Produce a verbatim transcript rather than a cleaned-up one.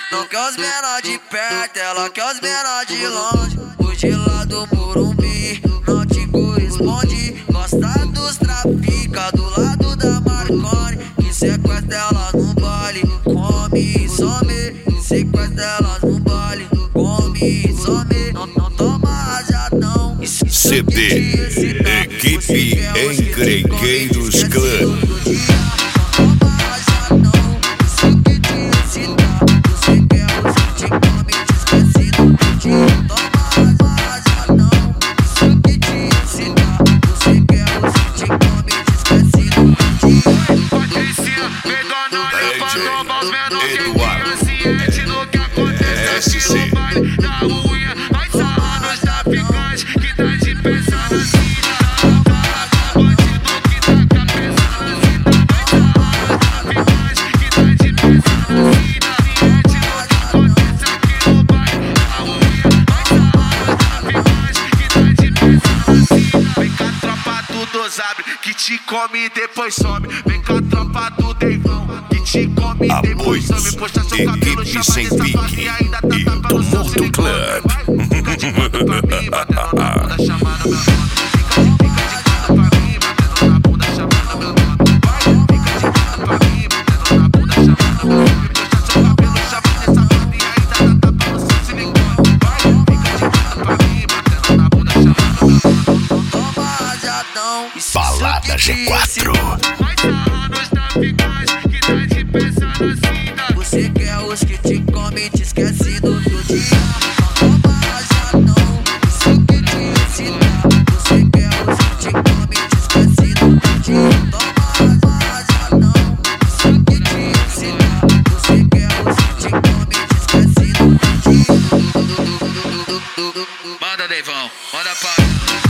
Não quer os menor de perto, ela quer os menor de longe. O de lá do Morumbi não te corresponde. Gosta dos trafica do lado da Marconi, que sequestra ela no baile, come e some. Que sequestra ela no baile, come e some. Não, não toma rajadão. C D Equipe Encrenqueiros Clã. Que te come e depois some. Vem com a tropa do Deivão, que te come e depois some. Poxa seu cabelo, chama sem de pique e ainda tá e tapando seu Tumulto silicone. Club. Fica de quatro pra mim, batendo na bunda, chamando meu nome. Fica de, fica de quatro pra mim, batendo na bunda, chamando meu nome. Fica de quatro pra mim, batendo na bunda, chamando meu nome. Poxa seu cabelo, chama de safado e ainda tá tapando seu silicone. Fica de quatro pra mim, batendo na bunda, chamando meu nome. Toma rajadão. Balada G quatro. Você quer os que te come e te esquece do outro dia. Toma rajadão, isso que te excita. Você quer os que te come e te esquece do outro dia. Toma rajadão, isso que te excita. Você quer os que te come e te esquece do outro dia. Manda, Deivão, manda pra